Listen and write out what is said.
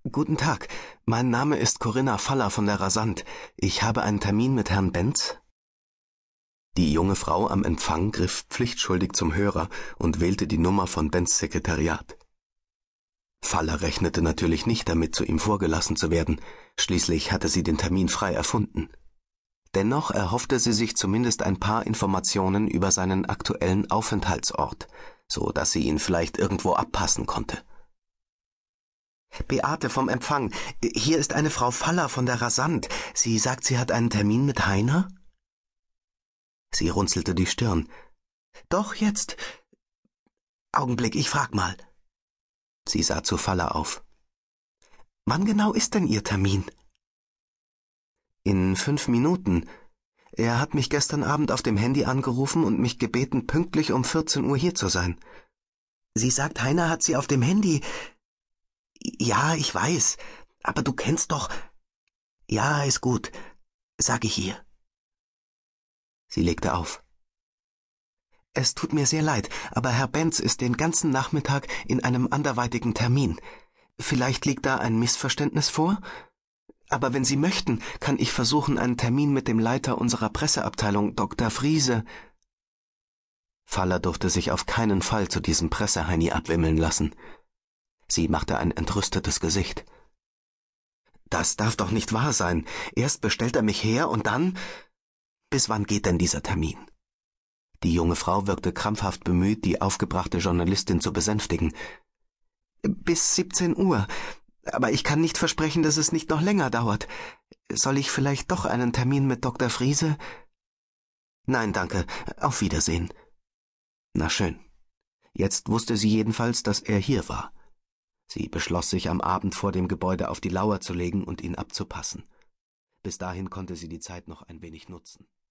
Guten Tag, mein Name ist Corinna Faller von der Rasant. Ich habe einen Termin mit Herrn Benz. Die junge Frau am Empfang griff pflichtschuldig zum Hörer und wählte die Nummer von Benz Sekretariat. Faller rechnete natürlich nicht damit, zu ihm vorgelassen zu werden. Schließlich hatte sie den Termin frei erfunden. Dennoch erhoffte sie sich zumindest ein paar Informationen über seinen aktuellen Aufenthaltsort, so dass sie ihn vielleicht irgendwo abpassen konnte. Beate vom Empfang, hier ist eine Frau Faller von der Rasant. Sie sagt, sie hat einen Termin mit Heiner? Sie runzelte die Stirn. Doch, jetzt. Augenblick, ich frag mal. Sie sah zu Faller auf. Wann genau ist denn Ihr Termin? In 5 Minuten. Er hat mich gestern Abend auf dem Handy angerufen und mich gebeten, pünktlich um 14 Uhr hier zu sein. Sie sagt, Heiner hat sie auf dem Handy. Ja, ich weiß, aber du kennst doch. Ja, ist gut, sag ich ihr. Sie legte auf. Es tut mir sehr leid, aber Herr Benz ist den ganzen Nachmittag in einem anderweitigen Termin. Vielleicht liegt da ein Missverständnis vor? Aber wenn Sie möchten, kann ich versuchen, einen Termin mit dem Leiter unserer Presseabteilung, Dr. Friese. Faller durfte sich auf keinen Fall zu diesem Presseheini abwimmeln lassen. Sie machte ein entrüstetes Gesicht. Das darf doch nicht wahr sein. Erst bestellt er mich her und dann... Bis wann geht denn dieser Termin? Die junge Frau wirkte krampfhaft bemüht, die aufgebrachte Journalistin zu besänftigen. Bis 17 Uhr. Aber ich kann nicht versprechen, dass es nicht noch länger dauert. Soll ich vielleicht doch einen Termin mit Dr. Friese? Nein, danke. Auf Wiedersehen. Na schön. Jetzt wusste sie jedenfalls, dass er hier war. Sie beschloss, sich am Abend vor dem Gebäude auf die Lauer zu legen und ihn abzupassen. Bis dahin konnte sie die Zeit noch ein wenig nutzen.